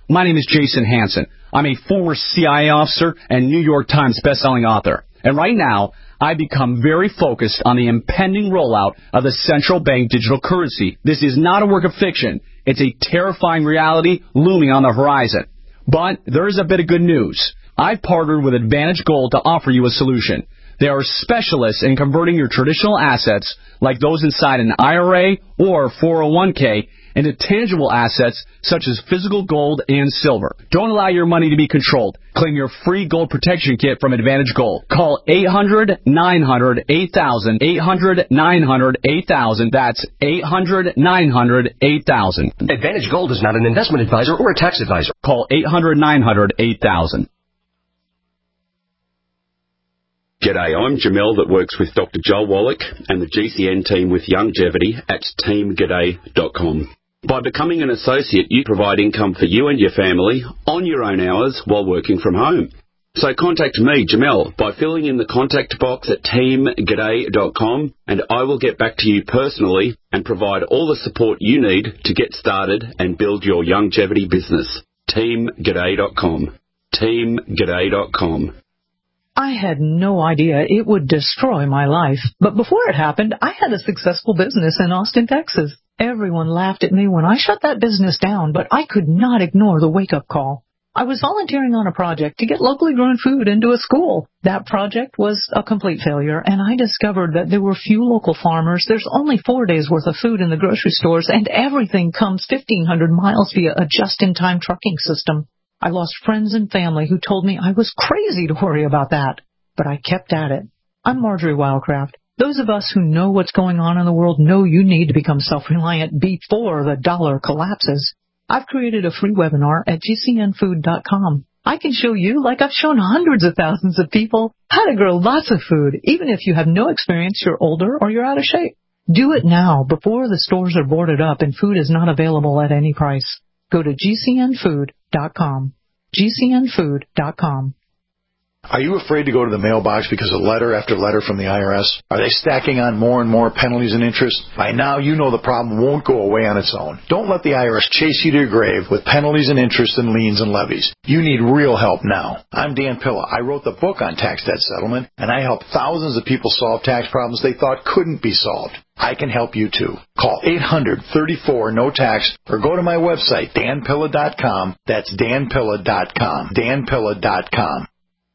My name is Jason Hansen. I'm a former CIA officer and New York Times bestselling author. And right now, I've become very focused on the impending rollout of the central bank digital currency. This is not a work of fiction. It's a terrifying reality looming on the horizon. But there is a bit of good news. I've partnered with Advantage Gold to offer you a solution. They are specialists in converting your traditional assets, like those inside an IRA or 401k, into tangible assets such as physical gold and silver. Don't allow your money to be controlled. Claim your free gold protection kit from Advantage Gold. Call 800-900-8000, 800-900-8000. That's 800-900-8000. Advantage Gold is not an investment advisor or a tax advisor. Call 800-900-8000. G'day, I'm Jamel that works with Dr. Joel Wallach and the GCN team with Longevity at teamg'day.com. By becoming an associate, you provide income for you and your family on your own hours while working from home. So contact me, Jamel, by filling in the contact box at teamg'day.com, and I will get back to you personally and provide all the support you need to get started and build your longevity business. teamg'day.com. teamg'day.com. I had no idea it would destroy my life. But before it happened, I had a successful business in Austin, Texas. Everyone laughed at me when I shut that business down, but I could not ignore the wake-up call. I was volunteering on a project to get locally grown food into a school. That project was a complete failure, and I discovered that there were few local farmers. There's only 4 days' worth of food in the grocery stores, and everything comes 1,500 miles via a just-in-time trucking system. I lost friends and family who told me I was crazy to worry about that. But I kept at it. I'm Marjorie Wildcraft. Those of us who know what's going on in the world know you need to become self-reliant before the dollar collapses. I've created a free webinar at gcnfood.com. I can show you, like I've shown hundreds of thousands of people, how to grow lots of food, even if you have no experience, you're older, or you're out of shape. Do it now before the stores are boarded up and food is not available at any price. Go to gcnfood.com. gcnfood.com. Are you afraid to go to the mailbox because of letter after letter from the IRS? Are they stacking on more and more penalties and interest? By now, you know the problem won't go away on its own. Don't let the IRS chase you to your grave with penalties and interest and liens and levies. You need real help now. I'm Dan Pilla. I wrote the book on tax debt settlement, and I helped thousands of people solve tax problems they thought couldn't be solved. I can help you too. Call 800-34-NO-TAX or go to my website, danpilla.com. That's danpilla.com. danpilla.com.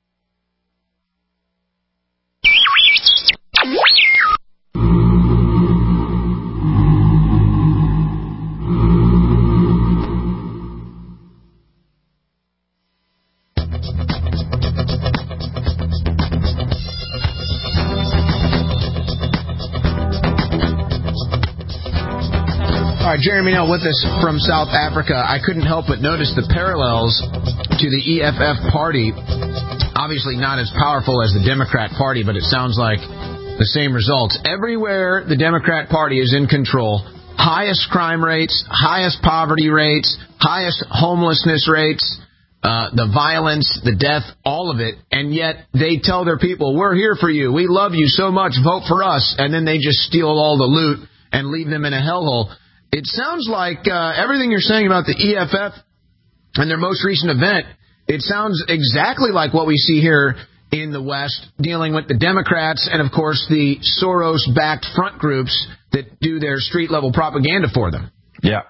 All right, Jeremy Nell with us from South Africa. I couldn't help but notice the parallels to the EFF party. Obviously not as powerful as the Democrat Party, but it sounds like the same results. Everywhere the Democrat Party is in control, highest crime rates, highest poverty rates, highest homelessness rates, the violence, the death, all of it. And yet they tell their people, we're here for you. We love you so much. Vote for us. And then they just steal all the loot and leave them in a hellhole. It sounds like everything you're saying about the EFF and their most recent event, it sounds exactly like what we see here in the West, dealing with the Democrats and, of course, the Soros-backed front groups that do their street-level propaganda for them. Yeah.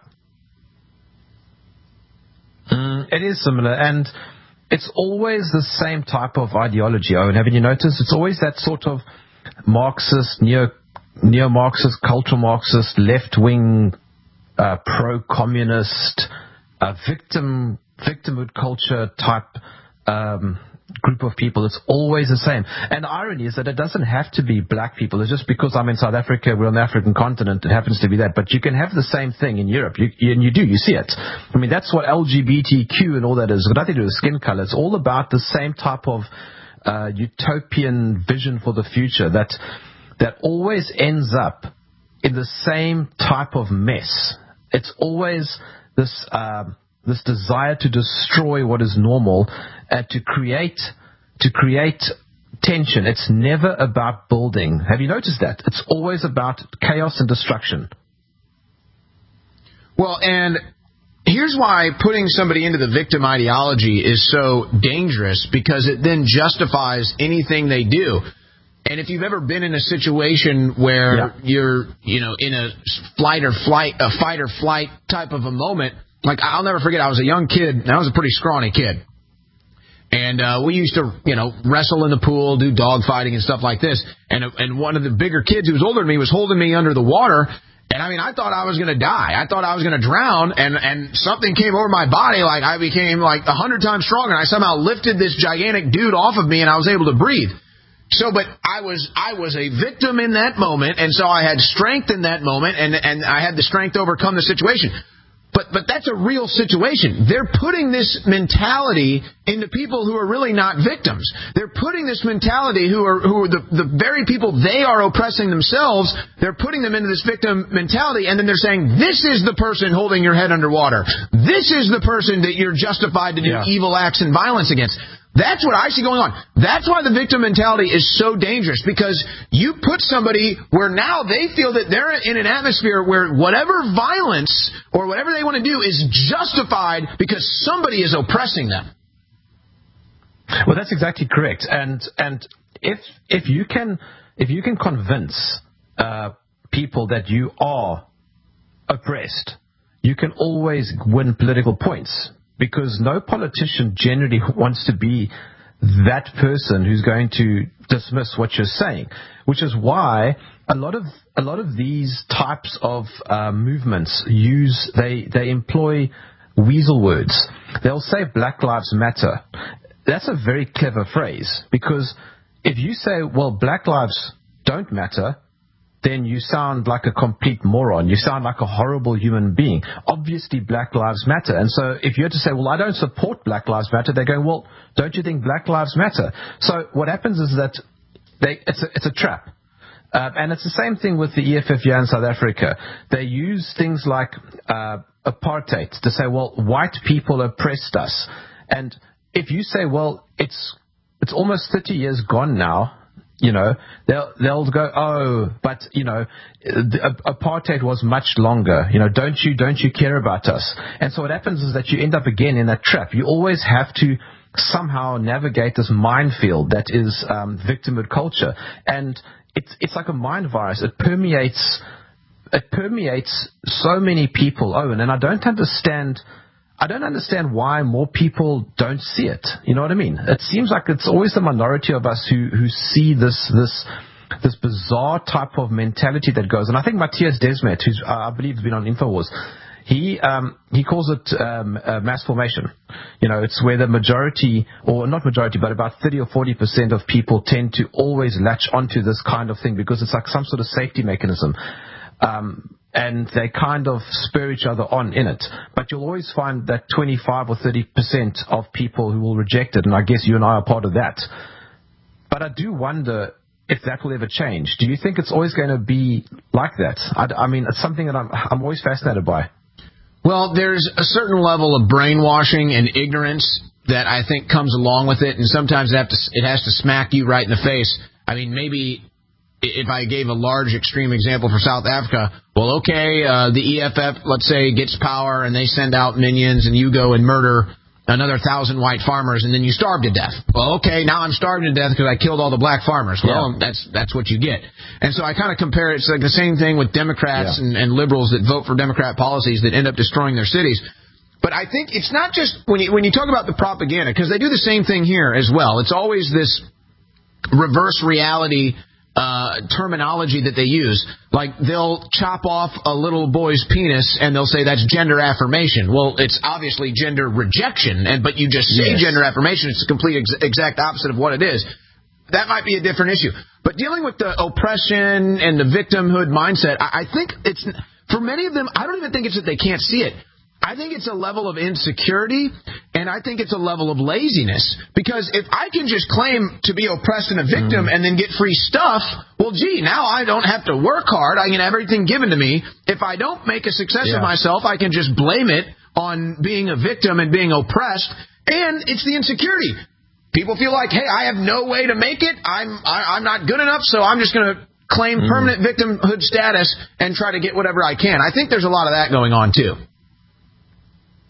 It is similar, and it's always the same type of ideology, Owen. Haven't you noticed? It's always that sort of Marxist, neo-Marxist, cultural Marxist, left-wing, pro-communist, victimhood culture type group of people. It's always the same. And the irony is that it doesn't have to be black people. It's just because I'm in South Africa, we're on the African continent, it happens to be that. But you can have the same thing in Europe. You see it. I mean, that's what LGBTQ and all that is. It's got nothing to do with skin color. It's all about the same type of utopian vision for the future that always ends up in the same type of mess. It's always this desire to destroy what is normal and to create tension. It's never about building. Have you noticed that? It's always about chaos and destruction. Well, and here's why putting somebody into the victim ideology is so dangerous, because it then justifies anything they do. And if you've ever been in a situation where you're, in a fight or flight type of a moment, like I'll never forget, I was a young kid, and I was a pretty scrawny kid. And we used to, wrestle in the pool, do dog fighting and stuff like this. And one of the bigger kids who was older than me was holding me under the water. And I thought I was going to die. I thought I was going to drown. And something came over my body, like I became like 100 times stronger. And I somehow lifted this gigantic dude off of me, and I was able to breathe. But I was a victim in that moment, and so I had strength in that moment, and I had the strength to overcome the situation. But that's a real situation. They're putting this mentality into people who are really not victims. They're putting this mentality who are the very people they are oppressing themselves. They're putting them into this victim mentality, and then they're saying, this is the person holding your head underwater. This is the person that you're justified to do evil acts and violence against. That's what I see going on. That's why the victim mentality is so dangerous, because you put somebody where now they feel that they're in an atmosphere where whatever violence or whatever they want to do is justified because somebody is oppressing them. Well, that's exactly correct. And if you can convince people that you are oppressed, you can always win political points. Because no politician generally wants to be that person who's going to dismiss what you're saying, which is why a lot of these types of movements they employ weasel words. They'll say Black Lives Matter. That's a very clever phrase, because if you say, well, Black lives don't matter, then you sound like a complete moron. You sound like a horrible human being. Obviously, Black Lives Matter. And so if you had to say, well, I don't support Black Lives Matter, they're going, well, don't you think Black Lives Matter? So what happens is that it's a trap. And it's the same thing with the EFF here in South Africa. They use things like apartheid to say, well, white people oppressed us. And if you say, well, it's almost 30 years gone now, they'll go, oh, but apartheid was much longer. Don't you care about us? And so what happens is that you end up again in that trap. You always have to somehow navigate this minefield that is victimhood culture, and it's like a mind virus. It permeates so many people. Oh, and I don't understand why more people don't see it. You know what I mean? It seems like it's always the minority of us who see this bizarre type of mentality that goes. And I think Matthias Desmet, who's I believe has been on InfoWars, he calls it mass formation. It's where the majority, or not majority, but about 30 or 40% of people tend to always latch onto this kind of thing because it's like some sort of safety mechanism. And they kind of spur each other on in it. But you'll always find that 25 or 30% of people who will reject it, and I guess you and I are part of that. But I do wonder if that will ever change. Do you think it's always going to be like that? I mean, it's something that I'm always fascinated by. Well, there's a certain level of brainwashing and ignorance that I think comes along with it, and sometimes it has to smack you right in the face. I mean, maybe if I gave a large extreme example for South Africa, well, okay, the EFF, let's say, gets power and they send out minions and you go and murder another 1,000 white farmers and then you starve to death. Well, okay, now I'm starving to death because I killed all the black farmers. Well, that's what you get. And so I kind of compare it. It's like the same thing with Democrats and liberals that vote for Democrat policies that end up destroying their cities. But I think it's not just when you talk about the propaganda, because they do the same thing here as well. It's always this reverse reality terminology that they use. Like, they'll chop off a little boy's penis and they'll say that's gender affirmation. Well, it's obviously gender rejection, but you just say gender affirmation. It's the complete exact opposite of what it is. That might be a different issue. But dealing with the oppression and the victimhood mindset, I think it's, for many of them, I don't even think it's that they can't see it. I think it's a level of insecurity, and I think it's a level of laziness. Because if I can just claim to be oppressed and a victim and then get free stuff, well, gee, now I don't have to work hard. I can have everything given to me. If I don't make a success of myself, I can just blame it on being a victim and being oppressed. And it's the insecurity. People feel like, hey, I have no way to make it. I'm not good enough, so I'm just going to claim permanent victimhood status and try to get whatever I can. I think there's a lot of that going on, too.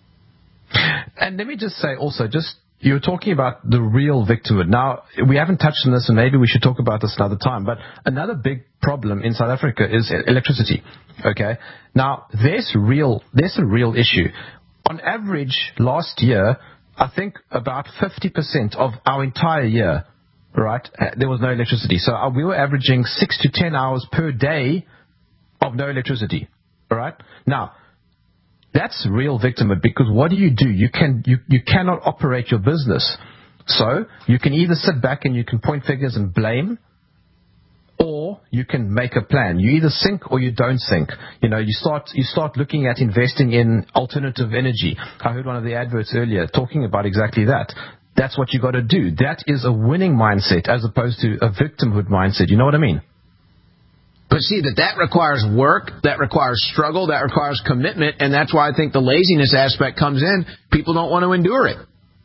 And let me just say also, you're talking about the real victimhood. Now, we haven't touched on this, and maybe we should talk about this another time, but another big problem in South Africa is electricity. Okay? Now, there's a real issue. On average, last year, I think about 50% of our entire year, right, there was no electricity. So we were averaging 6 to 10 hours per day of no electricity. All right? Now, that's real victimhood, because what do? You cannot operate your business. So you can either sit back and you can point fingers and blame, or you can make a plan. You either sink or you don't sink. You start looking at investing in alternative energy. I heard one of the adverts earlier talking about exactly that. That's what you got to do. That is a winning mindset as opposed to a victimhood mindset. You know what I mean? But see, that requires work, that requires struggle, that requires commitment, and that's why I think the laziness aspect comes in. People don't want to endure it.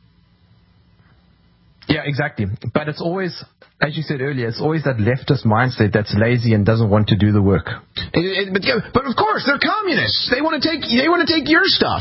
Yeah, exactly. But it's always, as you said earlier, it's always that leftist mindset that's lazy and doesn't want to do the work. But of course, they're communists. They want to take your stuff.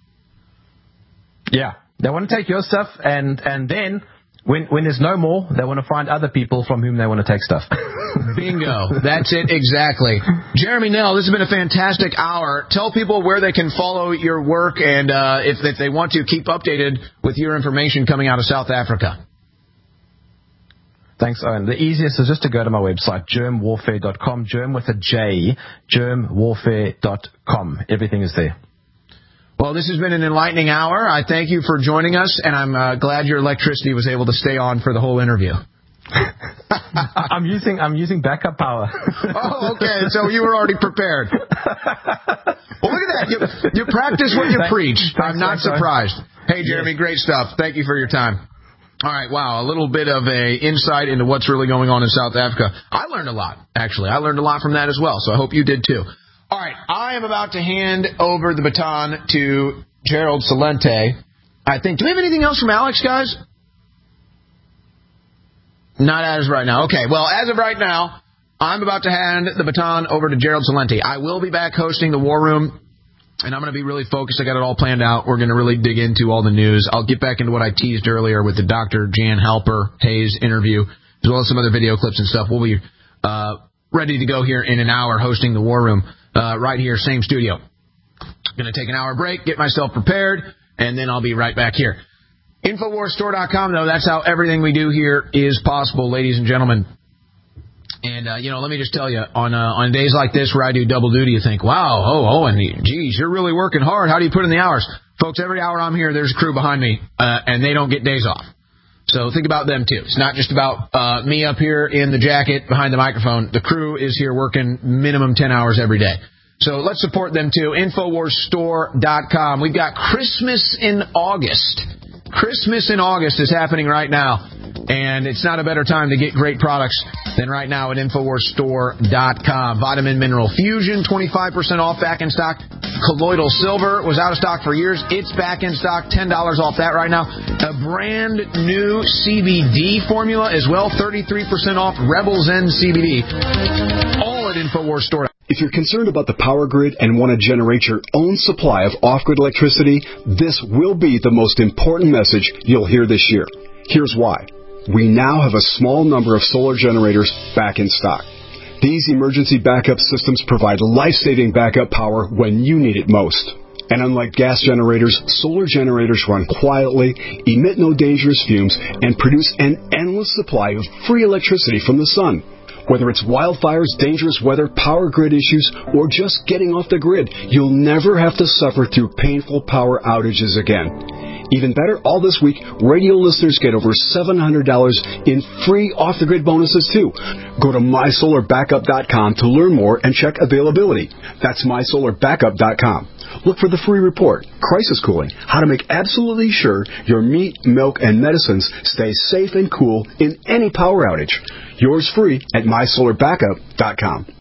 Yeah, they want to take your stuff, and then when there's no more, they want to find other people from whom they want to take stuff. Bingo. That's it exactly. Jeremy Nell, this has been a fantastic hour. Tell people where they can follow your work, and if they want to, keep updated with your information coming out of South Africa. Thanks, Owen. The easiest is just to go to my website, germwarfare.com, germ with a J, germwarfare.com. Everything is there. Well, this has been an enlightening hour. I thank you for joining us, and I'm glad your electricity was able to stay on for the whole interview. I'm using backup power. Oh, okay. So you were already prepared. Well, look at that. You practice what you preach. I'm not surprised. Hey, Jeremy, great stuff. Thank you for your time. All right, wow, a little bit of a insight into what's really going on in South Africa. I learned a lot, actually. I learned a lot from that as well, so I hope you did too. All right, I am about to hand over the baton to Gerald Celente. I think. Do we have anything else from Alex, guys? Not as of right now. Okay, well, as of right now, I'm about to hand the baton over to Gerald Celente. I will be back hosting the War Room, and I'm going to be really focused. I got it all planned out. We're going to really dig into all the news. I'll get back into what I teased earlier with the Dr. Jan Halper Hayes interview, as well as some other video clips and stuff. We'll be ready to go here in an hour hosting the War Room right here, same studio. Going to take an hour break, get myself prepared, and then I'll be right back here. InfoWarsStore.com, though, that's how everything we do here is possible, ladies and gentlemen. And, let me just tell you, on days like this where I do double duty, you think, wow, and geez, you're really working hard. How do you put in the hours? Folks, every hour I'm here, there's a crew behind me, and they don't get days off. So think about them, too. It's not just about me up here in the jacket behind the microphone. The crew is here working minimum 10 hours every day. So let's support them, too. InfoWarsStore.com. We've got Christmas in August. Christmas in August is happening right now, and it's not a better time to get great products than right now at InfoWarsStore.com. Vitamin Mineral Fusion, 25% off, back in stock. Colloidal Silver was out of stock for years. It's back in stock, $10 off that right now. A brand new CBD formula as well, 33% off. Rebel Zen CBD. All at InfoWarsStore.com. If you're concerned about the power grid and want to generate your own supply of off-grid electricity, this will be the most important message you'll hear this year. Here's why. We now have a small number of solar generators back in stock. These emergency backup systems provide life-saving backup power when you need it most. And unlike gas generators, solar generators run quietly, emit no dangerous fumes, and produce an endless supply of free electricity from the sun. Whether it's wildfires, dangerous weather, power grid issues, or just getting off the grid, you'll never have to suffer through painful power outages again. Even better, all this week, radio listeners get over $700 in free off-the-grid bonuses, too. Go to MySolarBackup.com to learn more and check availability. That's MySolarBackup.com. Look for the free report, Crisis Cooling, how to make absolutely sure your meat, milk, and medicines stay safe and cool in any power outage. Yours free at MySolarBackup.com.